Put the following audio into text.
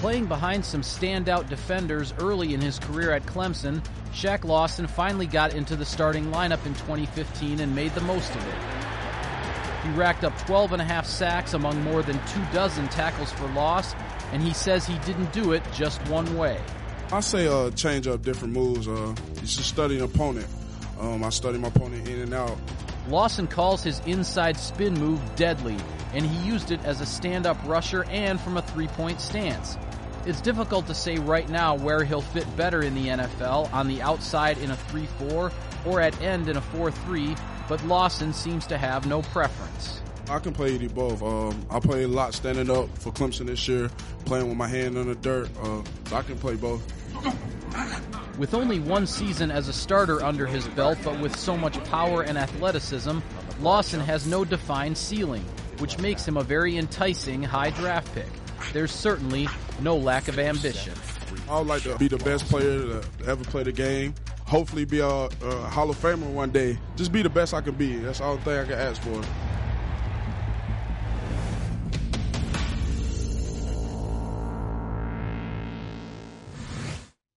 playing behind some standout defenders early in his career at Clemson, Shaq Lawson finally got into the starting lineup in 2015 and made the most of it. He racked up 12.5 sacks among more than 24 tackles for loss, and he says he didn't do it just one way. I say change up different moves. You should study an opponent. I study my opponent in and out. Lawson calls his inside spin move deadly, and he used it as a stand-up rusher and from a three-point stance. It's difficult to say right now where he'll fit better in the NFL, on the outside in a 3-4 or at end in a 4-3, but Lawson seems to have no preference. I can play either both. I played a lot standing up for Clemson this year, playing with my hand on the dirt, so I can play both. With only one season as a starter under his belt, but with so much power and athleticism, Lawson has no defined ceiling, which makes him a very enticing high draft pick. There's certainly no lack of ambition. I would like to be the best player to ever play the game. Hopefully be a Hall of Famer one day. Just be the best I can be. That's all thing I can ask for.